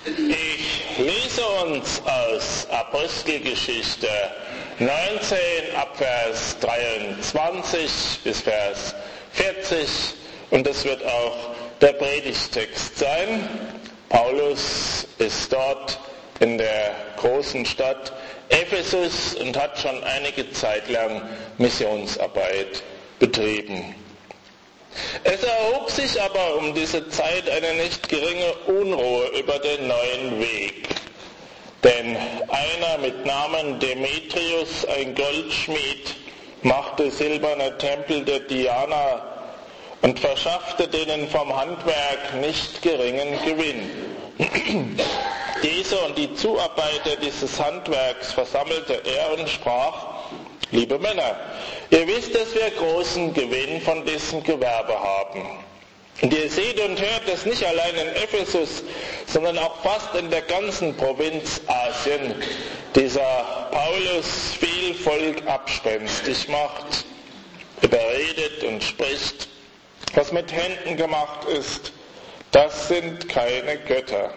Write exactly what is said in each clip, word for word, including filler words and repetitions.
Ich lese uns aus Apostelgeschichte neunzehn ab Vers dreiundzwanzig bis Vers vierzig und das wird auch der Predigtext sein. Paulus ist dort in der großen Stadt Ephesus und hat schon einige Zeit lang Missionsarbeit betrieben. Es erhob sich aber um diese Zeit eine nicht geringe Unruhe über den neuen Weg. Denn einer mit Namen Demetrius, ein Goldschmied, machte silberne Tempel der Diana und verschaffte denen vom Handwerk nicht geringen Gewinn. Diese und die Zuarbeiter dieses Handwerks versammelte er und sprach: Liebe Männer, ihr wisst, dass wir großen Gewinn von diesem Gewerbe haben. Und ihr seht und hört, dass nicht allein in Ephesus, sondern auch fast in der ganzen Provinz Asien dieser Paulus viel Volk abspenstig macht, überredet und spricht. Was mit Händen gemacht ist, das sind keine Götter.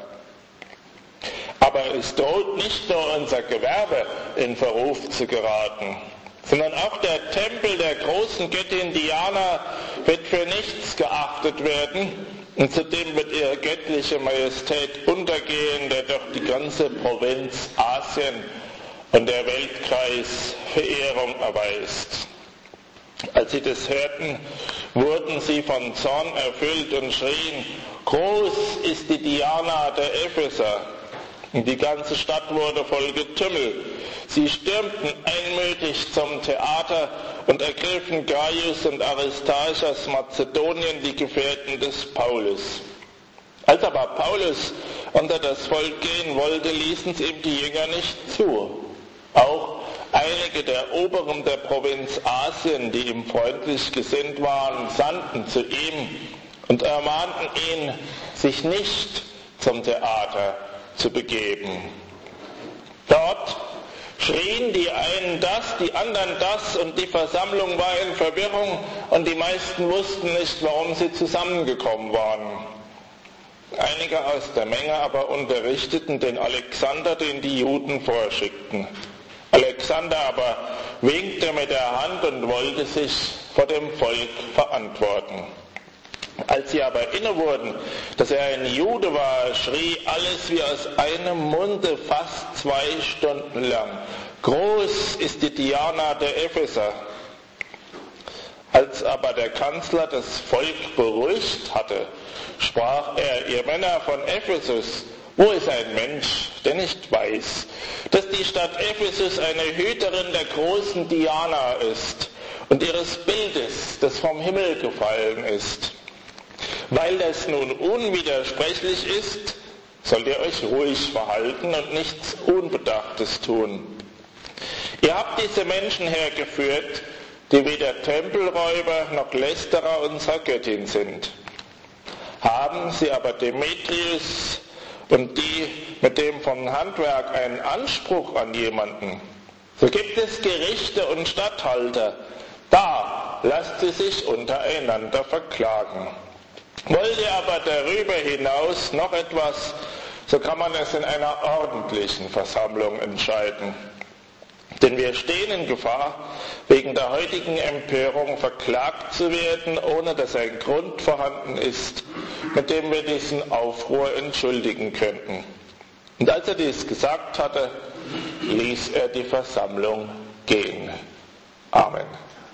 Aber es droht nicht nur unser Gewerbe in Verruf zu geraten, sondern auch der Tempel der großen Göttin Diana wird für nichts geachtet werden und zudem wird ihre göttliche Majestät untergehen, der doch die ganze Provinz Asien und der Weltkreis Verehrung erweist. Als sie das hörten, wurden sie von Zorn erfüllt und schrien: Groß ist die Diana der Epheser! Und die ganze Stadt wurde voll Getümmel. Sie stürmten einmütig zum Theater und ergriffen Gaius und Aristarchus aus Mazedonien, die Gefährten des Paulus. Als aber Paulus unter das Volk gehen wollte, ließen es ihm die Jünger nicht zu. Auch einige der Oberen der Provinz Asien, die ihm freundlich gesinnt waren, sandten zu ihm und ermahnten ihn, sich nicht zum Theater zu begeben. Dort schrien die einen das, die anderen das und die Versammlung war in Verwirrung und die meisten wussten nicht, warum sie zusammengekommen waren. Einige aus der Menge aber unterrichteten den Alexander, den die Juden vorschickten. Alexander aber winkte mit der Hand und wollte sich vor dem Volk verantworten. Als sie aber inne wurden, dass er ein Jude war, schrie alles wie aus einem Munde fast zwei Stunden lang: Groß ist die Diana der Epheser! Als aber der Kanzler das Volk beruhigt hatte, sprach er: Ihr Männer von Ephesus, wo ist ein Mensch, der nicht weiß, dass die Stadt Ephesus eine Hüterin der großen Diana ist und ihres Bildes, das vom Himmel gefallen ist? Weil das nun unwidersprechlich ist, sollt ihr euch ruhig verhalten und nichts Unbedachtes tun. Ihr habt diese Menschen hergeführt, die weder Tempelräuber noch Lästerer unserer Göttin sind. Haben sie aber Demetrius und die mit dem vom Handwerk einen Anspruch an jemanden, so gibt es Gerichte und Statthalter, da lasst sie sich untereinander verklagen. Wollt ihr aber darüber hinaus noch etwas, so kann man es in einer ordentlichen Versammlung entscheiden. Denn wir stehen in Gefahr, wegen der heutigen Empörung verklagt zu werden, ohne dass ein Grund vorhanden ist, mit dem wir diesen Aufruhr entschuldigen könnten. Und als er dies gesagt hatte, ließ er die Versammlung gehen. Amen.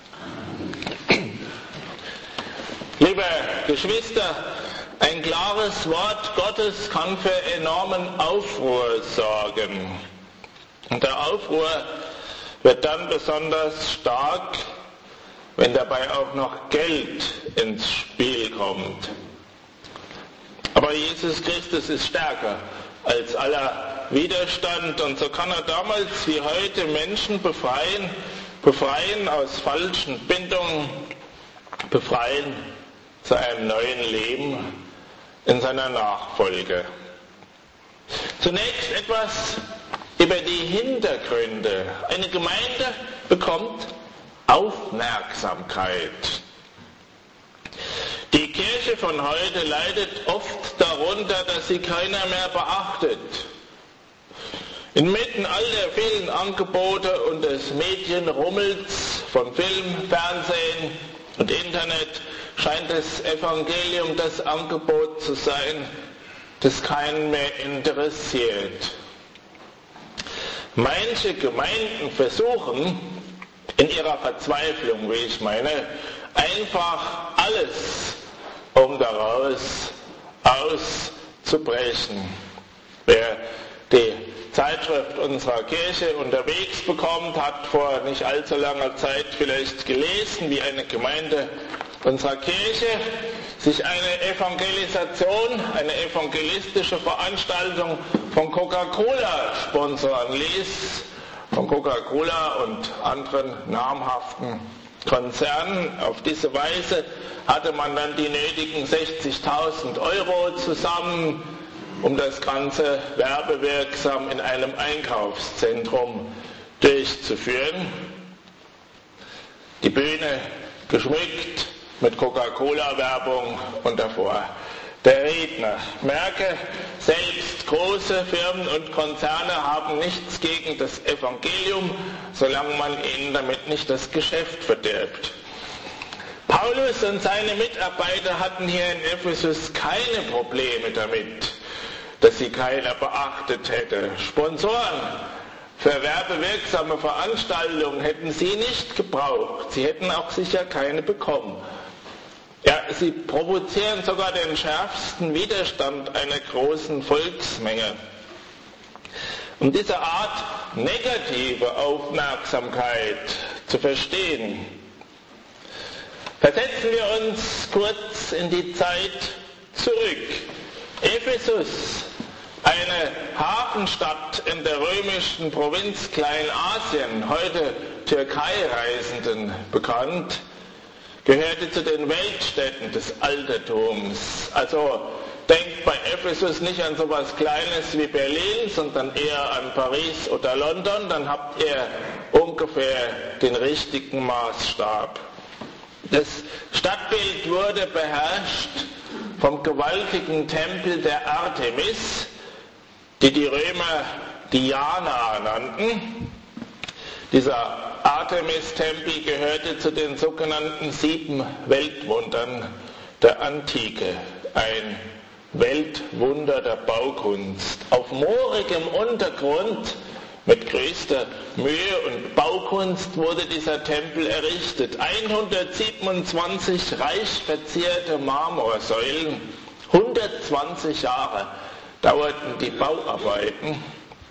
Liebe Geschwister, ein klares Wort Gottes kann für enormen Aufruhr sorgen. Und der Aufruhr wird dann besonders stark, wenn dabei auch noch Geld ins Spiel kommt. Aber Jesus Christus ist stärker als aller Widerstand und so kann er damals wie heute Menschen befreien, befreien aus falschen Bindungen, befreien zu einem neuen Leben in seiner Nachfolge. Zunächst etwas über die Hintergründe. Eine Gemeinde bekommt Aufmerksamkeit. Die Kirche von heute leidet oft darunter, dass sie keiner mehr beachtet. Inmitten all der vielen Angebote und des Medienrummels von Film, Fernsehen und Internet scheint das Evangelium das Angebot zu sein, das keinen mehr interessiert. Manche Gemeinden versuchen in ihrer Verzweiflung, wie ich meine, einfach alles, um daraus auszubrechen. Wer die Zeitschrift unserer Kirche unterwegs bekommt, hat vor nicht allzu langer Zeit vielleicht gelesen, wie eine Gemeinde unserer Kirche sich eine Evangelisation, eine evangelistische Veranstaltung von Coca-Cola sponsoren ließ, von Coca-Cola und anderen namhaften Konzernen. Auf diese Weise hatte man dann die nötigen sechzigtausend Euro zusammen, um das Ganze werbewirksam in einem Einkaufszentrum durchzuführen. Die Bühne geschmückt mit Coca-Cola-Werbung und davor der Redner. Merke, selbst große Firmen und Konzerne haben nichts gegen das Evangelium, solange man ihnen damit nicht das Geschäft verdirbt. Paulus und seine Mitarbeiter hatten hier in Ephesus keine Probleme damit, dass sie keiner beachtet hätte. Sponsoren für werbewirksame Veranstaltungen hätten sie nicht gebraucht. Sie hätten auch sicher keine bekommen. Ja, sie provozieren sogar den schärfsten Widerstand einer großen Volksmenge. Um diese Art negative Aufmerksamkeit zu verstehen, versetzen wir uns kurz in die Zeit zurück. Ephesus, eine Hafenstadt in der römischen Provinz Kleinasien, heute Türkei-Reisenden bekannt, gehörte zu den Weltstädten des Altertums. Also denkt bei Ephesus nicht an so etwas Kleines wie Berlin, sondern eher an Paris oder London, dann habt ihr ungefähr den richtigen Maßstab. Das Stadtbild wurde beherrscht vom gewaltigen Tempel der Artemis, die die Römer Diana nannten. Dieser Artemis-Tempel gehörte zu den sogenannten sieben Weltwundern der Antike. Ein Weltwunder der Baukunst. Auf moorigem Untergrund mit größter Mühe und Baukunst wurde dieser Tempel errichtet. hundertsiebenundzwanzig reich verzierte Marmorsäulen, hundertzwanzig Jahre dauerten die Bauarbeiten.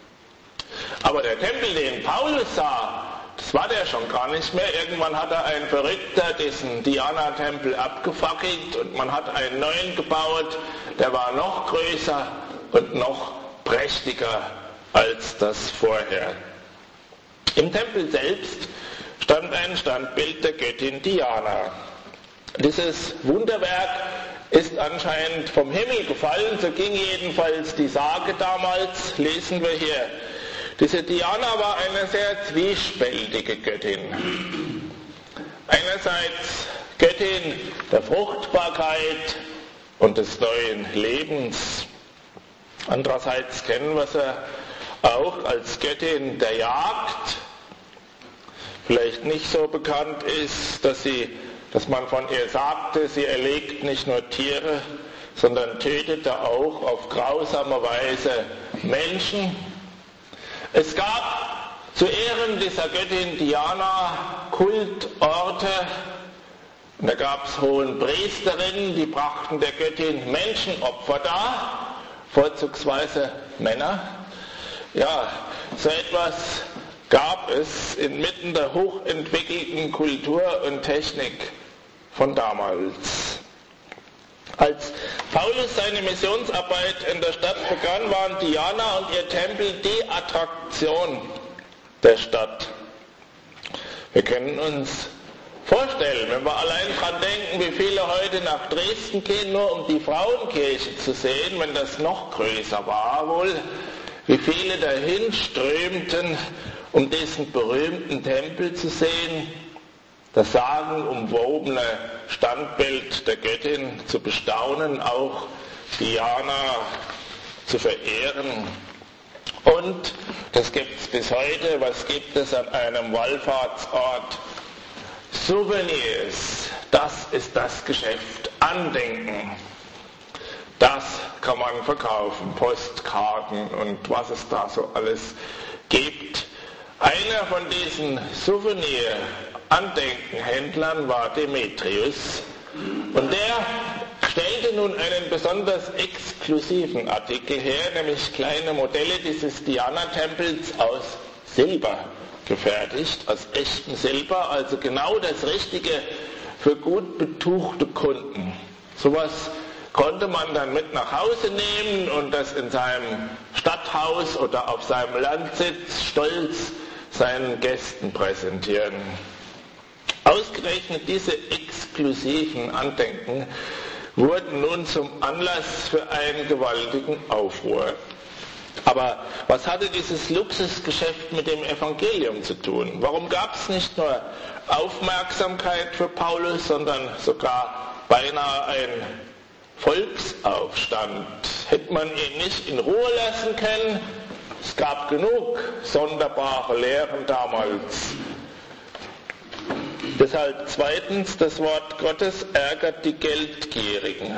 Aber der Tempel, den Paulus sah, das war der schon gar nicht mehr. Irgendwann hat er ein Verrückter diesen Diana-Tempel abgefackelt und man hat einen neuen gebaut, der war noch größer und noch prächtiger als das vorher. Im Tempel selbst stand ein Standbild der Göttin Diana. Dieses Wunderwerk ist anscheinend vom Himmel gefallen, so ging jedenfalls die Sage damals, lesen wir hier. Diese Diana war eine sehr zwiespältige Göttin. Einerseits Göttin der Fruchtbarkeit und des neuen Lebens. Andererseits kennen wir sie auch als Göttin der Jagd. Vielleicht nicht so bekannt ist, dass, sie, dass man von ihr sagte, sie erlegt nicht nur Tiere, sondern tötete auch auf grausame Weise Menschen. Es gab zu Ehren dieser Göttin Diana Kultorte. Und da gab es Hohenpriesterinnen, die brachten der Göttin Menschenopfer dar, vorzugsweise Männer. Ja, so etwas gab es inmitten der hochentwickelten Kultur und Technik von damals. Als Paulus seine Missionsarbeit in der Stadt begann, waren Diana und ihr Tempel die Attraktion der Stadt. Wir können uns vorstellen, wenn wir allein daran denken, wie viele heute nach Dresden gehen, nur um die Frauenkirche zu sehen, wenn das noch größer war wohl, wie viele dahin strömten, um diesen berühmten Tempel zu sehen, das sagenumwobene Standbild der Göttin zu bestaunen, auch Diana zu verehren. Und das gibt es bis heute. Was gibt es an einem Wallfahrtsort? Souvenirs. Das ist das Geschäft. Andenken. Das kann man verkaufen. Postkarten und was es da so alles gibt. Einer von diesen Souvenir-Andenkenhändlern war Demetrius. Und der stellte nun einen besonders exklusiven Artikel her, nämlich kleine Modelle dieses Diana-Tempels aus Silber gefertigt, aus echtem Silber, also genau das Richtige für gut betuchte Kunden. Sowas konnte man dann mit nach Hause nehmen und das in seinem Stadthaus oder auf seinem Landsitz stolz seinen Gästen präsentieren. Ausgerechnet diese exklusiven Andenken wurden nun zum Anlass für einen gewaltigen Aufruhr. Aber was hatte dieses Luxusgeschäft mit dem Evangelium zu tun? Warum gab es nicht nur Aufmerksamkeit für Paulus, sondern sogar beinahe einen Volksaufstand? Hätte man ihn nicht in Ruhe lassen können? Es gab genug sonderbare Lehren damals. Deshalb zweitens, das Wort Gottes ärgert die Geldgierigen.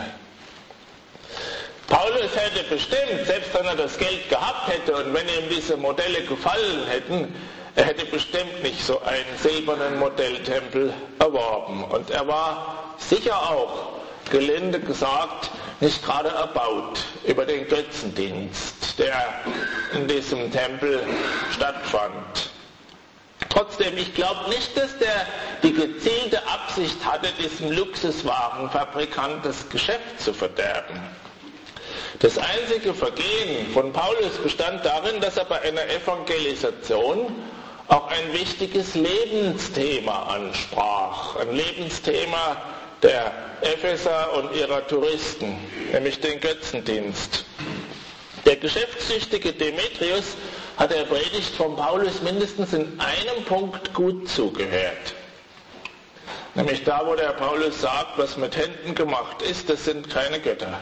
Paulus hätte bestimmt, selbst wenn er das Geld gehabt hätte und wenn ihm diese Modelle gefallen hätten, er hätte bestimmt nicht so einen silbernen Modelltempel erworben. Und er war sicher auch, gelinde gesagt, nicht gerade erbaut über den Götzendienst, der in diesem Tempel stattfand. Trotzdem, ich glaube nicht, dass der die gezielte Absicht hatte, diesem Luxuswarenfabrikant das Geschäft zu verderben. Das einzige Vergehen von Paulus bestand darin, dass er bei einer Evangelisation auch ein wichtiges Lebensthema ansprach. Ein Lebensthema der Epheser und ihrer Touristen, nämlich den Götzendienst. Der geschäftssüchtige Demetrius hat der Predigt von Paulus mindestens in einem Punkt gut zugehört. Nämlich da, wo der Paulus sagt, was mit Händen gemacht ist, das sind keine Götter.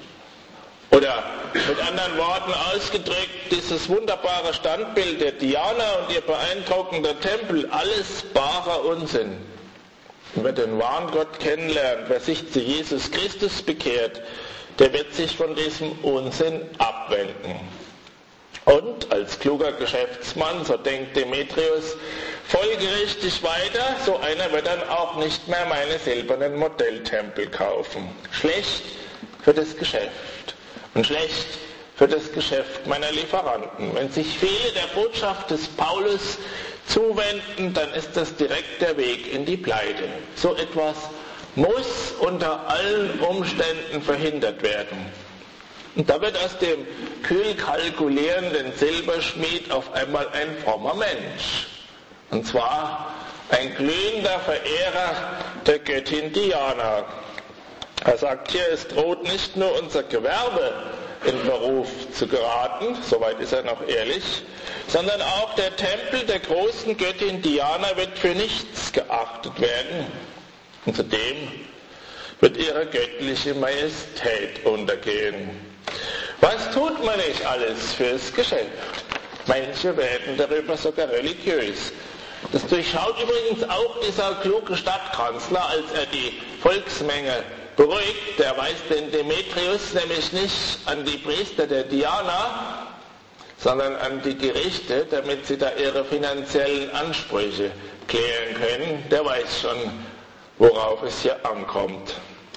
Oder mit anderen Worten ausgedrückt, dieses wunderbare Standbild der Diana und ihr beeindruckender Tempel, alles barer Unsinn. Und wer den wahren Gott kennenlernt, wer sich zu Jesus Christus bekehrt, der wird sich von diesem Unsinn abwenden. Und als kluger Geschäftsmann, so denkt Demetrius, folgerichtig weiter, so einer wird dann auch nicht mehr meine silbernen Modelltempel kaufen. Schlecht für das Geschäft und schlecht für das Geschäft meiner Lieferanten. Wenn sich viele der Botschaft des Paulus zuwenden, dann ist das direkt der Weg in die Pleite. So etwas muss unter allen Umständen verhindert werden. Und da wird aus dem kühl kalkulierenden Silberschmied auf einmal ein frommer Mensch. Und zwar ein glühender Verehrer der Göttin Diana. Er sagt hier, es droht nicht nur unser Gewerbe in Verruf zu geraten, soweit ist er noch ehrlich, sondern auch der Tempel der großen Göttin Diana wird für nichts geachtet werden. Und zudem wird ihre göttliche Majestät untergehen. Was tut man nicht alles fürs Geschäft? Manche werden darüber sogar religiös. Das durchschaut übrigens auch dieser kluge Stadtkanzler, als er die Volksmenge beruhigt. Der weist den Demetrius nämlich nicht an die Priester der Diana, sondern an die Gerichte, damit sie da ihre finanziellen Ansprüche klären können. Der weiß schon, worauf es hier ankommt.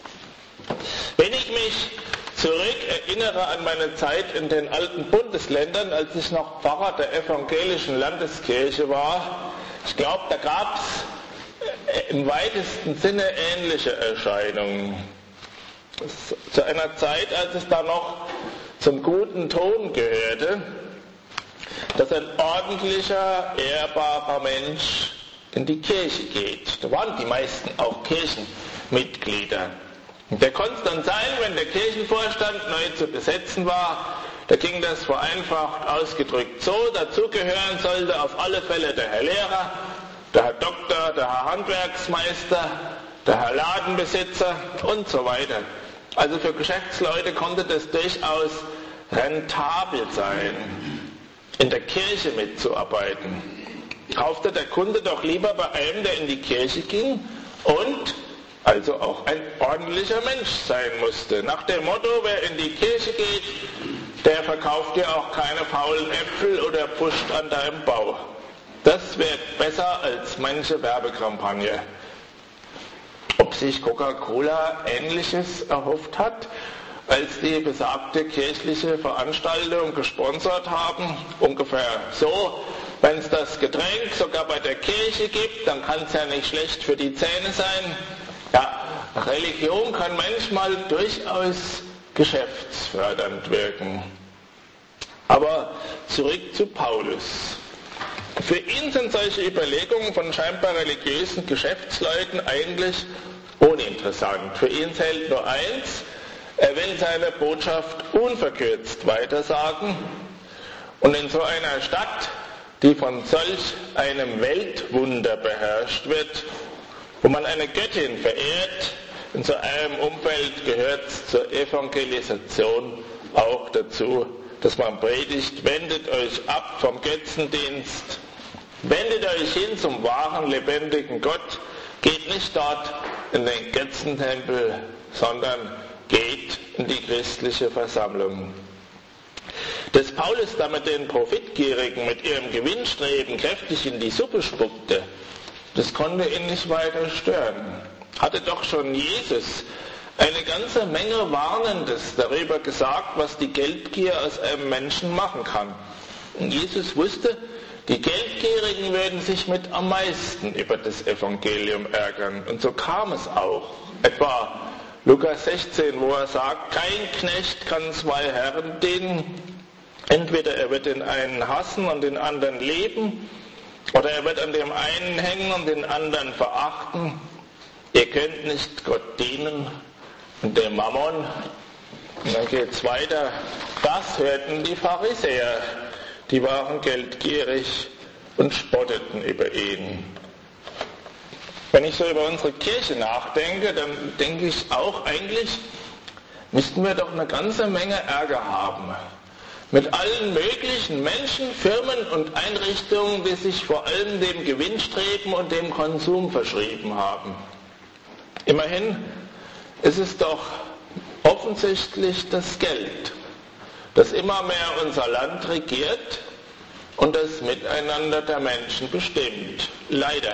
Wenn ich mich zurück erinnere an meine Zeit in den alten Bundesländern, als ich noch Pfarrer der evangelischen Landeskirche war, ich glaube, da gab es im weitesten Sinne ähnliche Erscheinungen. Zu einer Zeit, als es da noch zum guten Ton gehörte, dass ein ordentlicher, ehrbarer Mensch in die Kirche geht. Da waren die meisten auch Kirchenmitglieder. Und der konnte es dann sein, wenn der Kirchenvorstand neu zu besetzen war, da ging das vereinfacht ausgedrückt so, dazugehören sollte auf alle Fälle der Herr Lehrer der Herr Doktor, der Herr Handwerksmeister, der Herr Ladenbesitzer und so weiter. Also für Geschäftsleute konnte das durchaus rentabel sein, in der Kirche mitzuarbeiten. Kaufte der Kunde doch lieber bei einem, der in die Kirche ging und also auch ein ordentlicher Mensch sein musste. Nach dem Motto, wer in die Kirche geht, der verkauft dir auch keine faulen Äpfel oder pusht an deinem Bau. Das wäre besser als manche Werbekampagne. Ob sich Coca-Cola Ähnliches erhofft hat, als die besagte kirchliche Veranstaltung gesponsert haben? Ungefähr so: wenn es das Getränk sogar bei der Kirche gibt, dann kann es ja nicht schlecht für die Zähne sein. Ja, Religion kann manchmal durchaus geschäftsfördernd wirken. Aber zurück zu Paulus. Für ihn sind solche Überlegungen von scheinbar religiösen Geschäftsleuten eigentlich uninteressant. Für ihn zählt nur eins: er will seine Botschaft unverkürzt weitersagen. Und in so einer Stadt, die von solch einem Weltwunder beherrscht wird, wo man eine Göttin verehrt, in so einem Umfeld gehört es zur Evangelisation auch dazu, dass man predigt: wendet euch ab vom Götzendienst, wendet euch hin zum wahren, lebendigen Gott, geht nicht dort in den Götzentempel, sondern geht in die christliche Versammlung. Dass Paulus damit den Profitgierigen mit ihrem Gewinnstreben kräftig in die Suppe spuckte, das konnte ihn nicht weiter stören. Hatte doch schon Jesus eine ganze Menge Warnendes darüber gesagt, was die Geldgier aus einem Menschen machen kann. Und Jesus wusste, die Geldgierigen würden sich mit am meisten über das Evangelium ärgern. Und so kam es auch. Etwa Lukas sechzehn, wo er sagt, kein Knecht kann zwei Herren dienen. Entweder er wird den einen hassen und den anderen lieben, oder er wird an dem einen hängen und den anderen verachten. Ihr könnt nicht Gott dienen und dem Mammon. Und dann geht es weiter. Das hörten die Pharisäer. Die waren geldgierig und spotteten über ihn. Wenn ich so über unsere Kirche nachdenke, dann denke ich auch, eigentlich müssten wir doch eine ganze Menge Ärger haben. Mit allen möglichen Menschen, Firmen und Einrichtungen, die sich vor allem dem Gewinnstreben und dem Konsum verschrieben haben. Immerhin ist es doch offensichtlich das Geld, das immer mehr unser Land regiert und das Miteinander der Menschen bestimmt. Leider.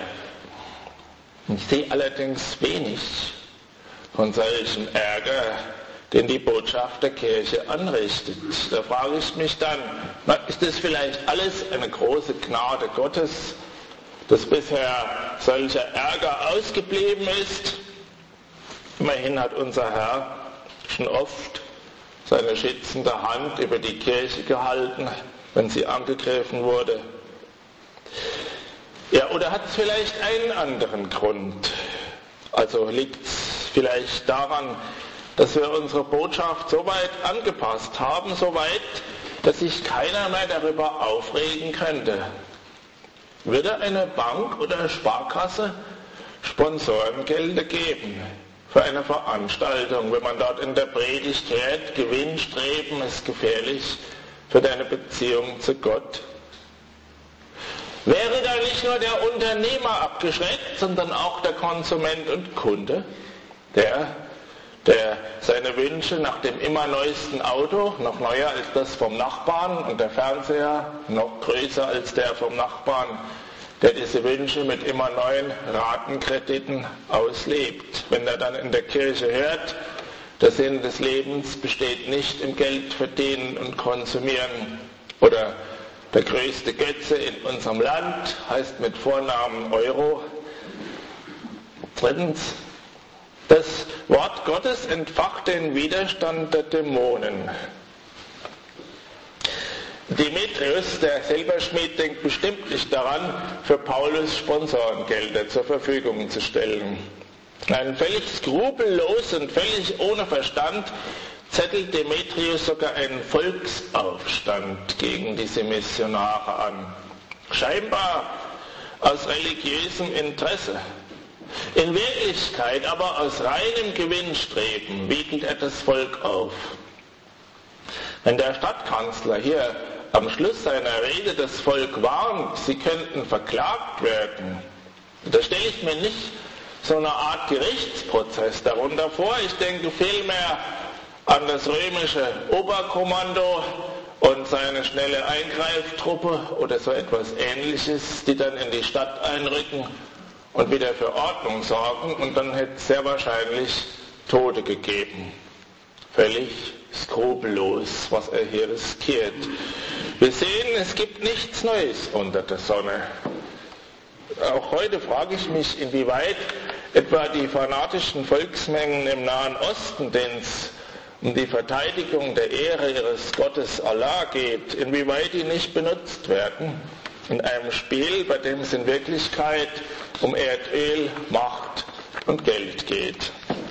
Ich sehe allerdings wenig von solchem Ärger, den die Botschaft der Kirche anrichtet. Da frage ich mich dann, na, ist das vielleicht alles eine große Gnade Gottes, dass bisher solcher Ärger ausgeblieben ist? Immerhin hat unser Herr schon oft seine schützende Hand über die Kirche gehalten, wenn sie angegriffen wurde. Ja, oder hat es vielleicht einen anderen Grund? Also liegt es vielleicht daran, dass wir unsere Botschaft so weit angepasst haben, so weit, dass sich keiner mehr darüber aufregen könnte. Würde eine Bank oder Sparkasse Sponsorengelder geben für eine Veranstaltung, wenn man dort in der Predigt hört, Gewinnstreben ist gefährlich für deine Beziehung zu Gott? Wäre da nicht nur der Unternehmer abgeschreckt, sondern auch der Konsument und Kunde, der, der seine Wünsche nach dem immer neuesten Auto, noch neuer als das vom Nachbarn, und der Fernseher noch größer als der vom Nachbarn, der diese Wünsche mit immer neuen Ratenkrediten auslebt. Wenn er dann in der Kirche hört, der Sinn des Lebens besteht nicht im Geld verdienen und konsumieren, oder der größte Götze in unserem Land heißt mit Vornamen Euro. Drittens, das Wort Gottes entfacht den Widerstand der Dämonen. Demetrius, der Silberschmied, denkt bestimmt nicht daran, für Paulus Sponsorengelder zur Verfügung zu stellen. Ein völlig skrupellos und völlig ohne Verstand zettelt Demetrius sogar einen Volksaufstand gegen diese Missionare an. Scheinbar aus religiösem Interesse. In Wirklichkeit aber aus reinem Gewinnstreben wiegelt er das Volk auf. Wenn der Stadtkanzler hier am Schluss seiner Rede das Volk warnt, sie könnten verklagt werden, da stelle ich mir nicht so eine Art Gerichtsprozess darunter vor. Ich denke vielmehr an das römische Oberkommando und seine schnelle Eingreiftruppe oder so etwas Ähnliches, die dann in die Stadt einrücken und wieder für Ordnung sorgen, und dann hätte es sehr wahrscheinlich Tote gegeben. Völlig skrupellos, was er hier riskiert. Wir sehen, es gibt nichts Neues unter der Sonne. Auch heute frage ich mich, inwieweit etwa die fanatischen Volksmengen im Nahen Osten, denen es um die Verteidigung der Ehre ihres Gottes Allah geht, inwieweit die nicht benutzt werden in einem Spiel, bei dem es in Wirklichkeit um Erdöl, Macht und Geld geht.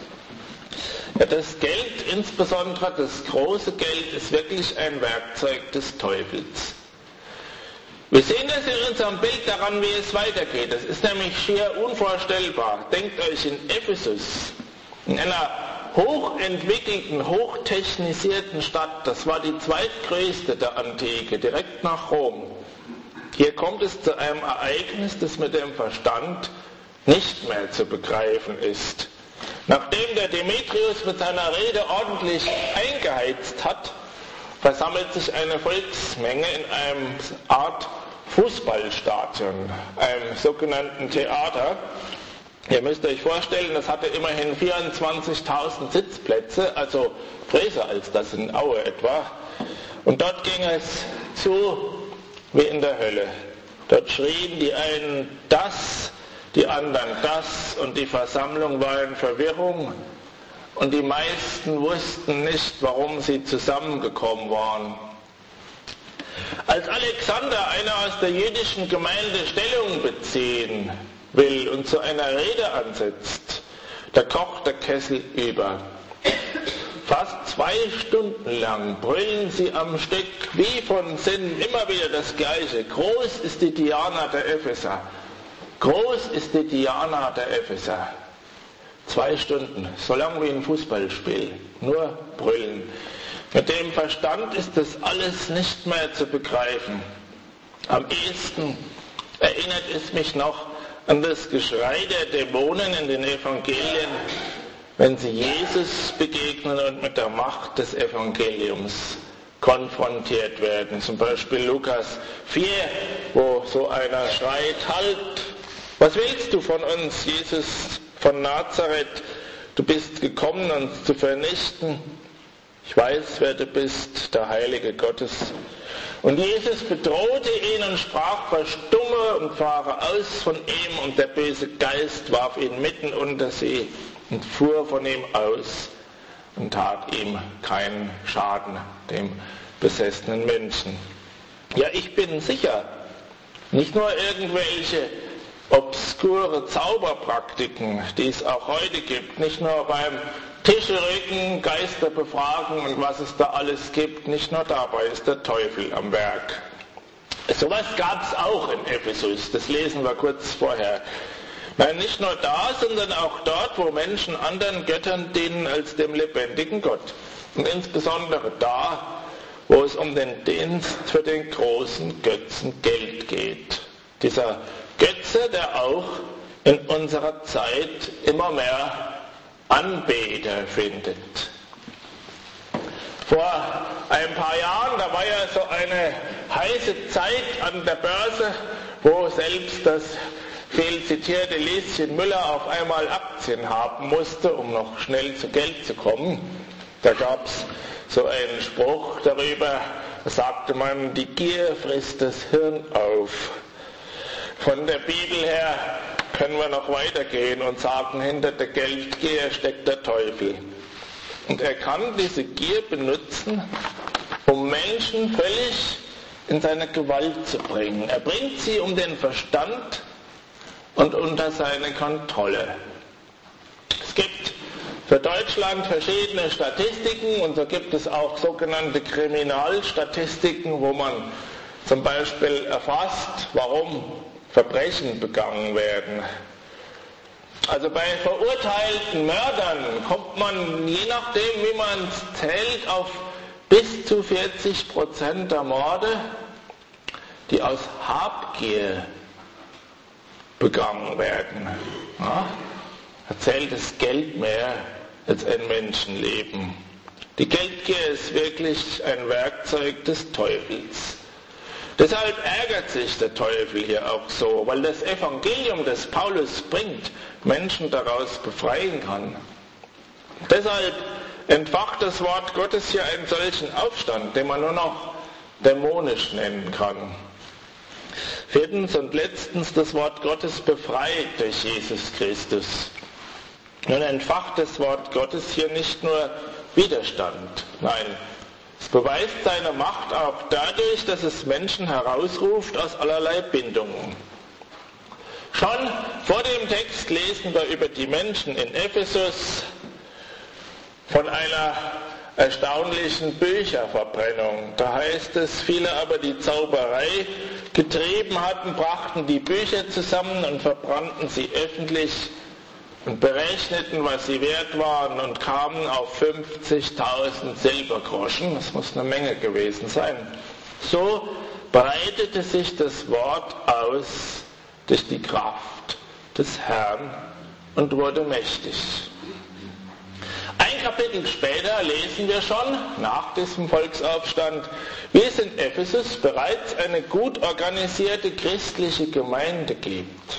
Ja, das Geld, insbesondere das große Geld, ist wirklich ein Werkzeug des Teufels. Wir sehen das in unserem Bild daran, wie es weitergeht. Das ist nämlich schier unvorstellbar. Denkt euch in Ephesus, in einer hochentwickelten, hochtechnisierten Stadt, das war die zweitgrößte der Antike, direkt nach Rom. Hier kommt es zu einem Ereignis, das mit dem Verstand nicht mehr zu begreifen ist. Nachdem der Demetrius mit seiner Rede ordentlich eingeheizt hat, versammelt sich eine Volksmenge in einem Art Fußballstadion, einem sogenannten Theater. Ihr müsst euch vorstellen, das hatte immerhin vierundzwanzigtausend Sitzplätze, also größer als das in Aue etwa. Und dort ging es zu wie in der Hölle. Dort schrien die einen das, die anderen das, und die Versammlung war in Verwirrung. Und die meisten wussten nicht, warum sie zusammengekommen waren. Als Alexander, einer aus der jüdischen Gemeinde, Stellung beziehen will und zu einer Rede ansetzt, da kocht der Kessel über. Fast zwei Stunden lang brüllen sie am Stück wie von Sinnen immer wieder das Gleiche. Groß ist die Diana der Epheser. Groß ist die Diana der Epheser. Zwei Stunden, so lang wie ein Fußballspiel. Nur brüllen. Mit dem Verstand ist das alles nicht mehr zu begreifen. Am ehesten erinnert es mich noch an das Geschrei der Dämonen in den Evangelien, wenn sie Jesus begegnen und mit der Macht des Evangeliums konfrontiert werden. Zum Beispiel Lukas vier, wo so einer schreit: Halt, was willst du von uns, Jesus von Nazareth? Du bist gekommen, uns zu vernichten. Ich weiß, wer du bist, der Heilige Gottes. Und Jesus bedrohte ihn und sprach: Verstumme und fahre aus von ihm. Und der böse Geist warf ihn mitten unter sie und fuhr von ihm aus und tat ihm keinen Schaden, dem besessenen Menschen. Ja, ich bin sicher, nicht nur irgendwelche obskure Zauberpraktiken, die es auch heute gibt, nicht nur beim Tischrücken, Geister befragen und was es da alles gibt, nicht nur dabei ist der Teufel am Werk. Sowas gab es auch in Ephesus, das lesen wir kurz vorher. Nein, nicht nur da, sondern auch dort, wo Menschen anderen Göttern dienen als dem lebendigen Gott. Und insbesondere da, wo es um den Dienst für den großen Götzen Geld geht. Dieser Götze, der auch in unserer Zeit immer mehr Anbeter findet. Vor ein paar Jahren, da war ja so eine heiße Zeit an der Börse, wo selbst das viel zitierte Lieschen Müller auf einmal Aktien haben musste, um noch schnell zu Geld zu kommen. Da gab es so einen Spruch darüber, da sagte man: Die Gier frisst das Hirn auf. Von der Bibel her können wir noch weitergehen und sagen, hinter der Geldgier steckt der Teufel. Und er kann diese Gier benutzen, um Menschen völlig in seine Gewalt zu bringen. Er bringt sie um den Verstand und unter seine Kontrolle. Es gibt für Deutschland verschiedene Statistiken, und so gibt es auch sogenannte Kriminalstatistiken, wo man zum Beispiel erfasst, warum Verbrechen begangen werden. Also bei verurteilten Mördern kommt man, je nachdem wie man es zählt, auf bis zu vierzig Prozent der Morde, die aus Habgier begangen werden. Ja? Da zählt das Geld mehr als ein Menschenleben. Die Geldgier ist wirklich ein Werkzeug des Teufels. Deshalb ärgert sich der Teufel hier auch so, weil das Evangelium, das Paulus bringt, Menschen daraus befreien kann. Deshalb entfacht das Wort Gottes hier einen solchen Aufstand, den man nur noch dämonisch nennen kann. Viertens und letztens, das Wort Gottes befreit durch Jesus Christus. Nun entfacht das Wort Gottes hier nicht nur Widerstand, nein, es beweist seine Macht auch dadurch, dass es Menschen herausruft aus allerlei Bindungen. Schon vor dem Text lesen wir über die Menschen in Ephesus von einer erstaunlichen Bücherverbrennung. Da heißt es, viele aber, die Zauberei getrieben hatten, brachten die Bücher zusammen und verbrannten sie öffentlich und berechneten, was sie wert waren, und kamen auf fünfzigtausend Silbergroschen. Das muss eine Menge gewesen sein. So breitete sich das Wort aus durch die Kraft des Herrn und wurde mächtig. Ein Kapitel später lesen wir schon, nach diesem Volksaufstand, wie es in Ephesus bereits eine gut organisierte christliche Gemeinde gibt.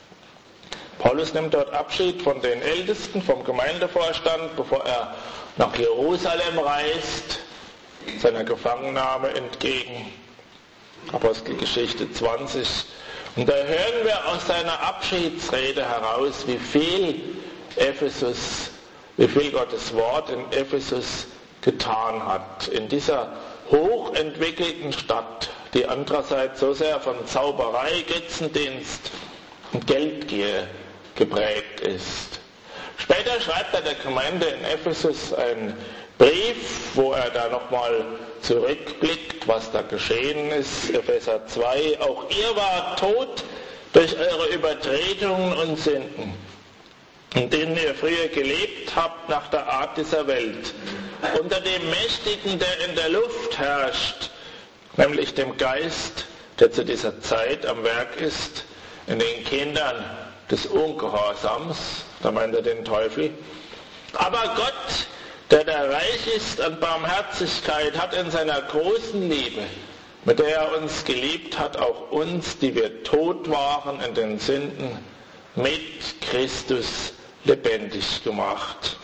Paulus nimmt dort Abschied von den Ältesten, vom Gemeindevorstand, bevor er nach Jerusalem reist, seiner Gefangennahme entgegen. Apostelgeschichte zwanzig. Und da hören wir aus seiner Abschiedsrede heraus, wie viel Ephesus, wie viel Gottes Wort in Ephesus getan hat. In dieser hochentwickelten Stadt, die andererseits so sehr von Zauberei, Götzendienst und Geldgier geprägt ist. Später schreibt er der Gemeinde in Ephesus einen Brief, wo er da nochmal zurückblickt, was da geschehen ist. Epheser zwei, auch ihr wart tot durch eure Übertretungen und Sünden, in denen ihr früher gelebt habt nach der Art dieser Welt, unter dem Mächtigen, der in der Luft herrscht, nämlich dem Geist, der zu dieser Zeit am Werk ist, in den Kindern des Ungehorsams, da meint er den Teufel. Aber Gott, der da reich ist an Barmherzigkeit, hat in seiner großen Liebe, mit der er uns geliebt hat, auch uns, die wir tot waren in den Sünden, mit Christus lebendig gemacht.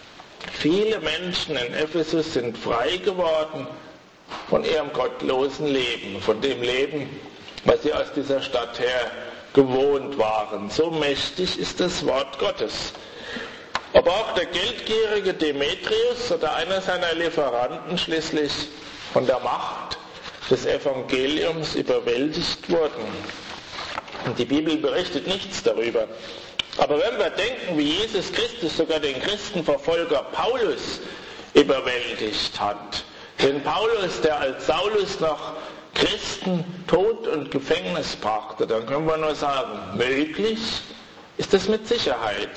Viele Menschen in Ephesus sind frei geworden von ihrem gottlosen Leben, von dem Leben, was sie aus dieser Stadt her gewohnt waren. So mächtig ist das Wort Gottes. Aber auch der geldgierige Demetrius oder einer seiner Lieferanten schließlich von der Macht des Evangeliums überwältigt wurden. Und die Bibel berichtet nichts darüber. Aber wenn wir denken, wie Jesus Christus sogar den Christenverfolger Paulus überwältigt hat, den Paulus, der als Saulus noch Christen Tod und Gefängnis brachte, dann können wir nur sagen, möglich ist es mit Sicherheit.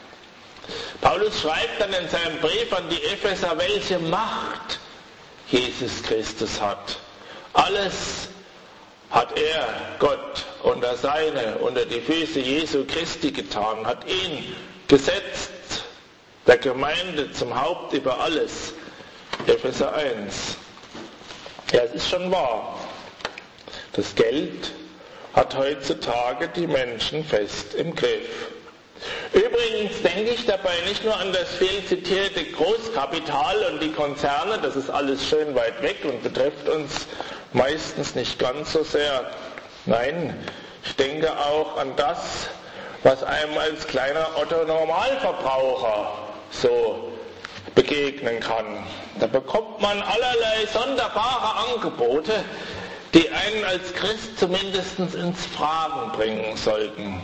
Paulus schreibt dann in seinem Brief an die Epheser, welche Macht Jesus Christus hat. Alles hat er, Gott, unter seine, unter die Füße Jesu Christi getan, hat ihn gesetzt, der Gemeinde zum Haupt über alles. Epheser eins. Ja, es ist schon wahr. Das Geld hat heutzutage die Menschen fest im Griff. Übrigens denke ich dabei nicht nur an das viel zitierte Großkapital und die Konzerne, das ist alles schön weit weg und betrifft uns meistens nicht ganz so sehr. Nein, ich denke auch an das, was einem als kleiner Otto-Normalverbraucher so begegnen kann. Da bekommt man allerlei sonderbare Angebote, die einen als Christ zumindest ins Fragen bringen sollten.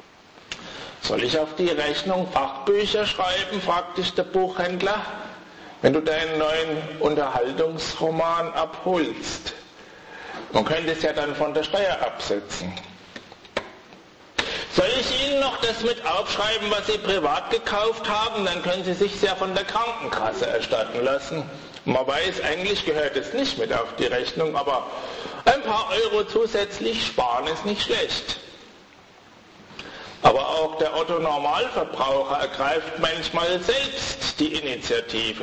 Soll ich auf die Rechnung Fachbücher schreiben, fragte ich der Buchhändler, wenn du deinen neuen Unterhaltungsroman abholst. Man könnte es ja dann von der Steuer absetzen. Soll ich Ihnen noch das mit aufschreiben, was Sie privat gekauft haben? Dann können Sie sich ja von der Krankenkasse erstatten lassen. Man weiß, eigentlich gehört es nicht mit auf die Rechnung, aber ein paar Euro zusätzlich sparen ist nicht schlecht. Aber auch der Otto-Normalverbraucher ergreift manchmal selbst die Initiative.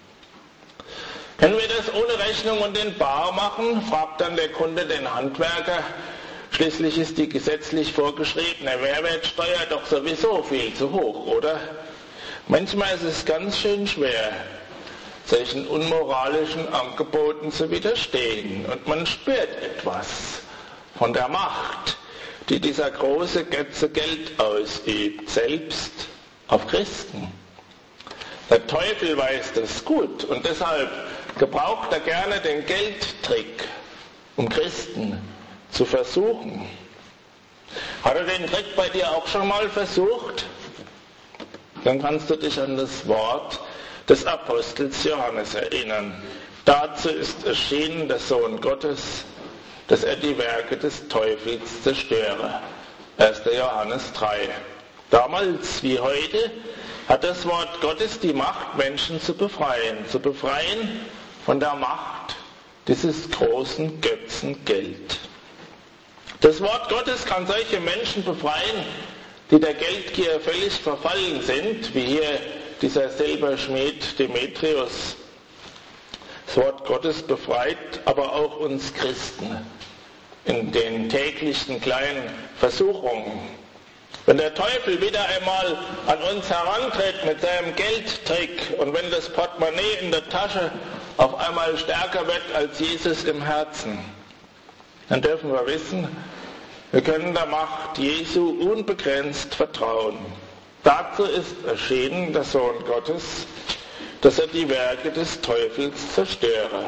Können wir das ohne Rechnung und in bar machen? Fragt dann der Kunde den Handwerker. Schließlich ist die gesetzlich vorgeschriebene Mehrwertsteuer doch sowieso viel zu hoch, oder? Manchmal ist es ganz schön schwer, solchen unmoralischen Angeboten zu widerstehen. Und man spürt etwas von der Macht, die dieser große Götze Geld ausübt, selbst auf Christen. Der Teufel weiß das gut und deshalb gebraucht er gerne den Geldtrick, um Christen zu versuchen. Hat er den Trick bei dir auch schon mal versucht? Dann kannst du dich an das Wort des Apostels Johannes erinnern. Dazu ist erschienen der Sohn Gottes, dass er die Werke des Teufels zerstöre. erster Johannes drei. Damals wie heute hat das Wort Gottes die Macht, Menschen zu befreien. Zu befreien von der Macht dieses großen Götzen Geld. Das Wort Gottes kann solche Menschen befreien, die der Geldgier völlig verfallen sind, wie hier dieser Silberschmied Demetrius. Das Wort Gottes befreit aber auch uns Christen in den täglichen kleinen Versuchungen. Wenn der Teufel wieder einmal an uns herantritt mit seinem Geldtrick und wenn das Portemonnaie in der Tasche auf einmal stärker wird als Jesus im Herzen, dann dürfen wir wissen, wir können der Macht Jesu unbegrenzt vertrauen. Dazu ist erschienen der Sohn Gottes, dass er die Werke des Teufels zerstöre.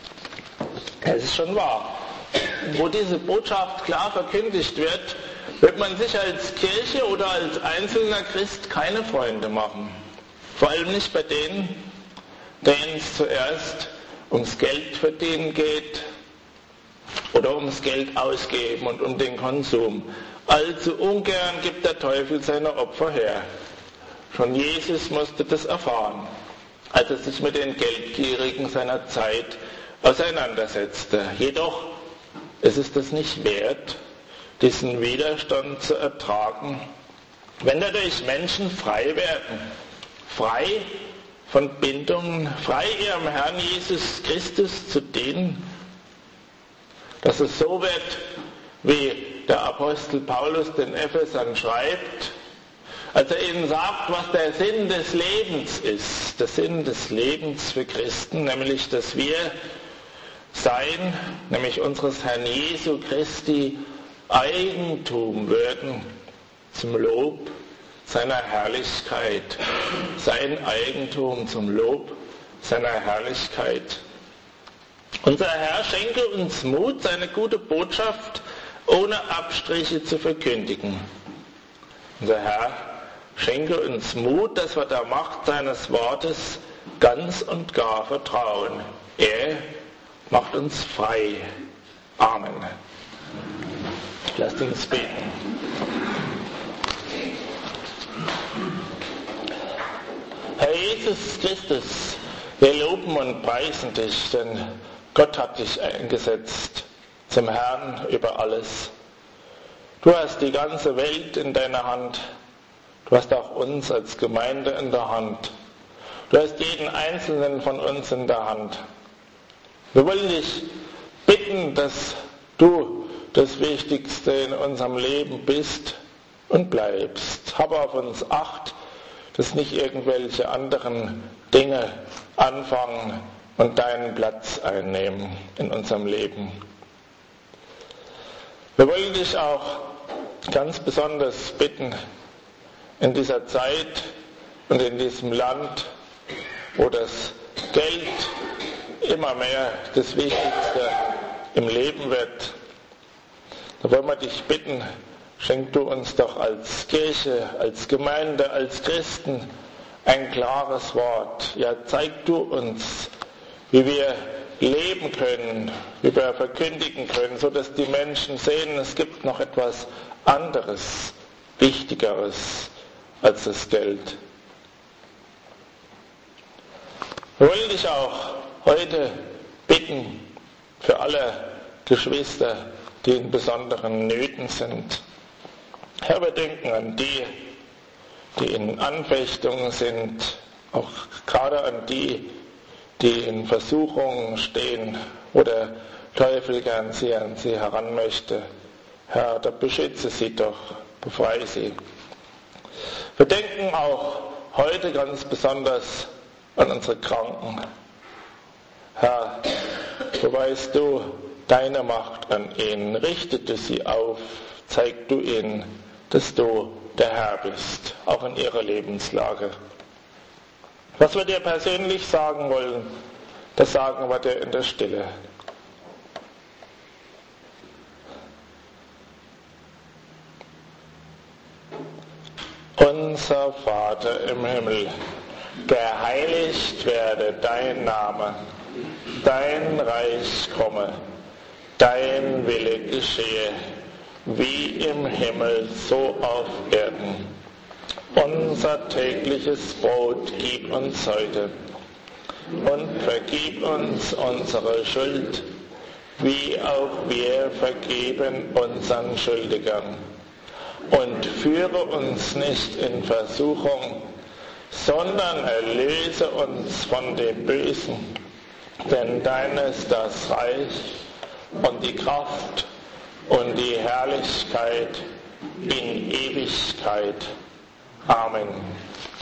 Es ist schon wahr. Wo diese Botschaft klar verkündigt wird, wird man sich als Kirche oder als einzelner Christ keine Freunde machen. Vor allem nicht bei denen, denen es zuerst ums Geld verdienen geht oder ums Geld ausgeben und um den Konsum. Allzu ungern gibt der Teufel seine Opfer her. Schon Jesus musste das erfahren, als er sich mit den Geldgierigen seiner Zeit auseinandersetzte. Jedoch ist es das nicht wert, diesen Widerstand zu ertragen, wenn dadurch Menschen frei werden, frei von Bindungen, frei ihrem Herrn Jesus Christus zu dienen, dass es so wird, wie der Apostel Paulus den Ephesern schreibt, als er ihnen sagt, was der Sinn des Lebens ist, der Sinn des Lebens für Christen, nämlich, dass wir sein, nämlich unseres Herrn Jesu Christi Eigentum würden zum Lob seiner Herrlichkeit, sein Eigentum zum Lob seiner Herrlichkeit. Unser Herr schenke uns Mut, seine gute Botschaft ohne Abstriche zu verkündigen. Unser Herr schenke uns Mut, dass wir der Macht seines Wortes ganz und gar vertrauen. Er macht uns frei. Amen. Lasst uns beten. Herr Jesus Christus, wir loben und preisen dich, denn Gott hat dich eingesetzt zum Herrn über alles. Du hast die ganze Welt in deiner Hand. Du hast auch uns als Gemeinde in der Hand. Du hast jeden Einzelnen von uns in der Hand. Wir wollen dich bitten, dass du das Wichtigste in unserem Leben bist und bleibst. Hab auf uns Acht, dass nicht irgendwelche anderen Dinge anfangen und deinen Platz einnehmen in unserem Leben. Wir wollen dich auch ganz besonders bitten, in dieser Zeit und in diesem Land, wo das Geld immer mehr das Wichtigste im Leben wird, da wollen wir dich bitten, schenk du uns doch als Kirche, als Gemeinde, als Christen ein klares Wort. Ja, zeig du uns, wie wir leben können, wie wir verkündigen können, so dass die Menschen sehen, es gibt noch etwas anderes Wichtigeres als das Geld. Wir wollen dich auch heute bitten für alle Geschwister, die in besonderen Nöten sind. Herr, wir denken an die, die in Anfechtungen sind, auch gerade an die, die in Versuchungen stehen, wo der Teufel gern sie an sie heran möchte. Herr, da beschütze sie doch, befreie sie. Wir denken auch heute ganz besonders an unsere Kranken. Herr, so weißt du deine Macht an ihnen, richte du sie auf, zeig du ihnen, dass du der Herr bist, auch in ihrer Lebenslage. Was wir dir persönlich sagen wollen, das sagen wir dir in der Stille. Unser Vater im Himmel, geheiligt werde dein Name, dein Reich komme, dein Wille geschehe, wie im Himmel, so auf Erden. Unser tägliches Brot gib uns heute und vergib uns unsere Schuld, wie auch wir vergeben unseren Schuldigern. Und führe uns nicht in Versuchung, sondern erlöse uns von dem Bösen, denn dein ist das Reich und die Kraft und die Herrlichkeit in Ewigkeit. Amen.